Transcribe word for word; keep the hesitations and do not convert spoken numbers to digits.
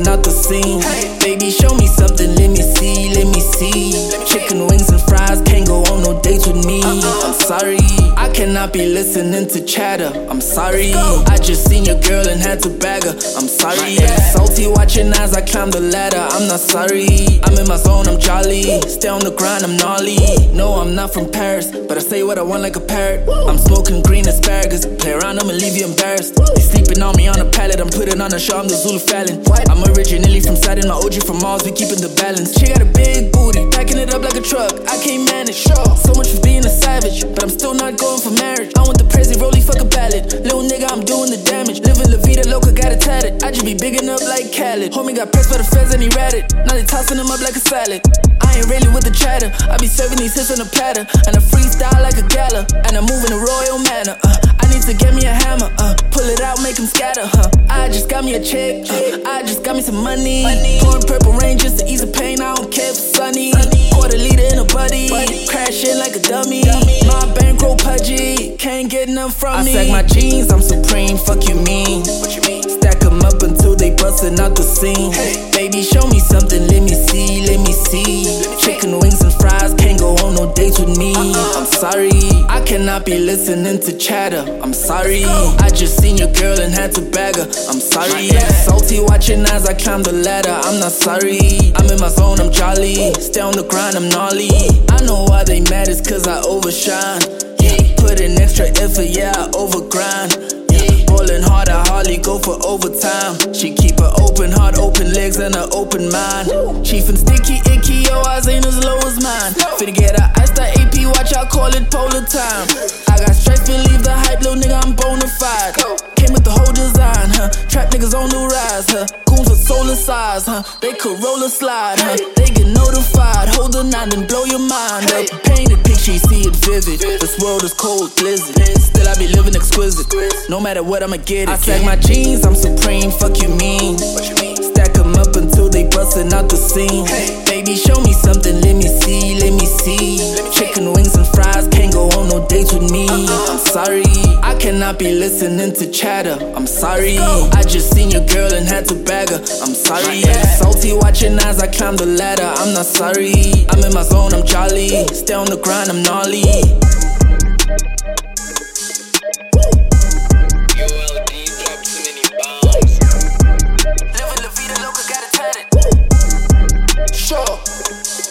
busting out the scene. Baby, show me something, let me see, let me see. Chicken wings and fries, can't go on no dates with me. I'm sorry, I cannot be listening to chatter. I'm sorry, I just seen your girl and had to bag her. I'm sorry, salty watching as I climb the ladder. I'm not sorry, I'm in my zone, I'm jolly. Stay on the grind, I'm gnarly. No, I'm not from Paris, but I say what I want like a parrot. I'm smoking green asparagus, play around, I'ma leave you embarrassed. They sleeping on me on a pallet, I'm putting on a show, I'm the Zulu Fallon. I'm originally from Saturn, my O G from Mars, we keeping the balance. She got a big booty, packing it up like a truck, I can't manage. So much for being a savage, but I'm still not going for marriage. I want the Prezi rollie, fuck a ballad. Little nigga, I'm doing the damage. Living La Vida Loca, got it tatted. I just be bigging up like Khaled. Homie got pressed by the feds and he ratted. Now they tossing him up like a salad. I ain't really with the chatter, I be serving these hits on a platter. And I freestyle like a gala, and I'm moving a royal manner. uh, I need to get me a hammer, uh, pull it out, make him scatter. huh. I just got me a check, uh, I just got me some money. Pouring purple rain just to ease the pain, I don't care if it's sunny. Quarter liter in a buddy, crashing like a dummy. My bankroll pudgy, can't get enough from me. I sack my jeans, I'm supreme, fuck you mean. Stack them up until they bustin' out the scene. Baby, show me something, let me see, let me see. Chicken wings and fries, can't go on no dates with me. I'm sorry, I cannot be listening to chatter. I'm sorry, I just seen your girl and had to bag her. I'm sorry, salty watching as I climb the ladder. I'm not sorry, I'm in my zone, I'm jolly. Stay on the grind, I'm gnarly. I know why they mad, it's cause I overshine. Yeah, put in extra effort, yeah, I overgrind. Rolling hard, I hardly go for overtime. She keep her open heart, open legs, and an open mind. Chief and sticky, icky, your eyes ain't as low as mine. Finna get a iced out A P, watch I call it polar time. I got stripes, believe the hype, little nigga, I'm bona fide. Came with the whole design, huh? Trap niggas on the rise, huh? Goons with solar size, huh? They could roll a slide, huh? They get notified, hold the nine and blow your mind up. Painted picture, you see it vivid. This world is cold, blizzard. Still I be living exquisite. No matter what, I'ma get it. I sack my jeans, I'm supreme, fuck you mean. Stack them up until they bustin' out the scene. Baby, show me something, let me see, let me see. Chicken wings and fries, can't go on no dates with me. I'm sorry, I cannot be listening to chatter. I'm sorry, I just seen your girl and had to bag her. I'm sorry, salty watching as I climb the ladder. I'm not sorry, I'm in my zone, I'm jolly. Stay on the grind, I'm gnarly. Living La Vida Loca, got it tatted. Sure.